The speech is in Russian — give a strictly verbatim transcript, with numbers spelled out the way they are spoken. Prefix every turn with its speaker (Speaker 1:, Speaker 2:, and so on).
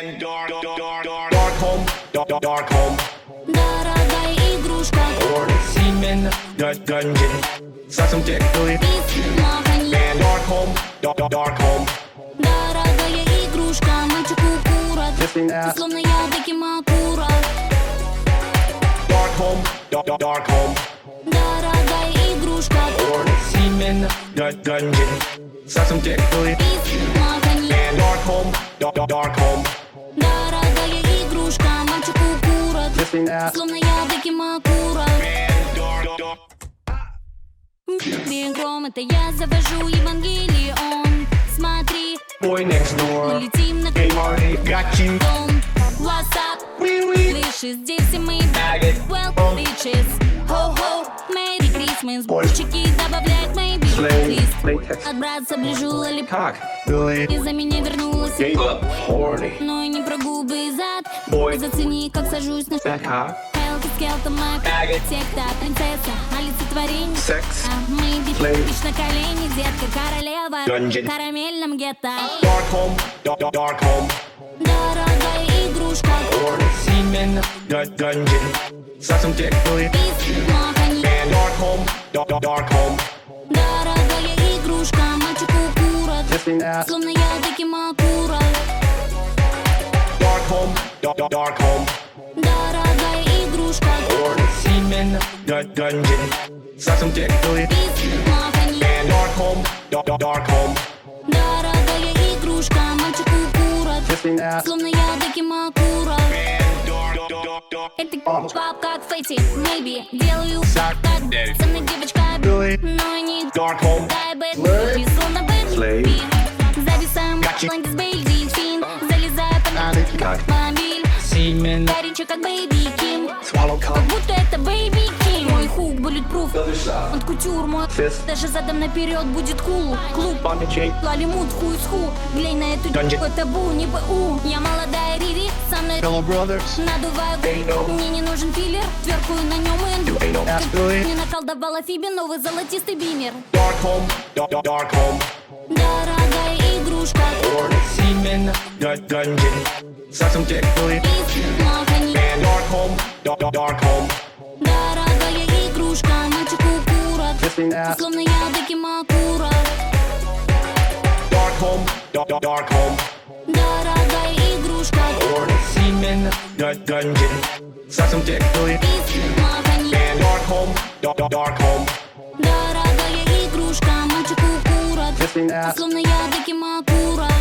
Speaker 1: Man, dark, dark, dark, dark, dark home, dark, dark, dark home.
Speaker 2: Дорогая игрушка,
Speaker 1: Semen, dungeon, совсем текли. Man, dark home, dark, dark, dark home.
Speaker 2: Дорогая игрушка, мальчик укурок, словно яблоки макура.
Speaker 1: Dark home, dark, dark, dark home.
Speaker 2: Дорогая игрушка,
Speaker 1: Semen, dungeon, совсем текли. Man, dark home, dark, dark, dark home.
Speaker 2: дорогая игрушка, мальчик укурок, словно яблоки макура.
Speaker 1: Man, dark, dark.
Speaker 2: Бегом это я завожу Евангелион. Смотри,
Speaker 1: Boy next door.
Speaker 2: мы летим на
Speaker 1: Hey Marty, got you.
Speaker 2: дом. What's up?
Speaker 1: Wee wee.
Speaker 2: Слышишь, здесь и мы
Speaker 1: Maggot.
Speaker 2: Well, bitches. Ho-ho, Merry Christmas.
Speaker 1: Boy.
Speaker 2: Бульчики добавляют maybe.
Speaker 1: Slay.
Speaker 2: Лист.
Speaker 1: Latex.
Speaker 2: От братца ближу лолипоп.
Speaker 1: Cock. Billy.
Speaker 2: Из-за меня вернулась.
Speaker 1: Gave up. Horny.
Speaker 2: Но и не про губы и зад.
Speaker 1: Boy.
Speaker 2: Зацени, как сажусь на
Speaker 1: Fat cock.
Speaker 2: Хелки, скелта, мак.
Speaker 1: Maggot.
Speaker 2: Секта, принцесса, олицетворение.
Speaker 1: Sex.
Speaker 2: А мы
Speaker 1: Slay.
Speaker 2: бич на колени, детка, королева.
Speaker 1: Dungeon.
Speaker 2: В карамельном гетто.
Speaker 1: Dark home, dark, dark, dark home.
Speaker 2: Дорогая игрушка,
Speaker 1: Semen, dungeon, совсем текли.
Speaker 2: из махани.
Speaker 1: Man, dark home, dark, dark, dark home.
Speaker 2: Дорогая игрушка, мальчик укурок, словно яблоки макура.
Speaker 1: Dark home, dark, dark, dark home.
Speaker 2: Дорогая игрушка,
Speaker 1: Semen, dungeon, совсем текли.
Speaker 2: из махани.
Speaker 1: Man, dark home, dark, dark, dark home.
Speaker 2: Дорогая игрушка, мальчик укурок, словно яблоки макура.
Speaker 1: Man, dark, dark, dark,
Speaker 2: Это пап как Фэти, maybe делаю так. Со мной девочка, но не
Speaker 1: dark home.
Speaker 2: дай бэт, весу на
Speaker 1: Slay.
Speaker 2: бэт. Зависаем,
Speaker 1: Gotcha.
Speaker 2: ландис, бейби, фин. Залезаю под автомобиль.
Speaker 1: Semen,
Speaker 2: Горячо, как бэйби Ким.
Speaker 1: swallow
Speaker 2: Как
Speaker 1: cock.
Speaker 2: будто это бэйби Ким. Мой хук bulletproof,
Speaker 1: shot.
Speaker 2: он кутюр мой.
Speaker 1: Fist.
Speaker 2: Даже задом наперед будет кул. Клуб,
Speaker 1: Bondage.
Speaker 2: лалимут, хуй с ху. Глянь на эту
Speaker 1: Dungeon.
Speaker 2: д***ку, табу, не БУ. Я молодая Рири, со мной
Speaker 1: Fellow brothers.
Speaker 2: надуваю
Speaker 1: Ain't no.
Speaker 2: губы. Мне не нужен филлер, тверкую на нем
Speaker 1: You ain't no ass, Billy.
Speaker 2: не наколдовала Фиби новый золотистый бимер.
Speaker 1: Dark home, dark, dark, dark home.
Speaker 2: Дорогая игрушка,
Speaker 1: Semen, dungeon, совсем текли.
Speaker 2: из махани.
Speaker 1: Man, dark home, dark, dark, dark home.
Speaker 2: Дорогая игрушка, мальчик укурок, словно яблоки макура.
Speaker 1: Dark home, dark, dark, dark home.
Speaker 2: Дорогая игрушка,
Speaker 1: Semen, dungeon, совсем текли.
Speaker 2: из махани.
Speaker 1: Man, dark home, dark, dark, dark home.
Speaker 2: Дорогая игрушка, мальчик укурок, словно яблоки макура.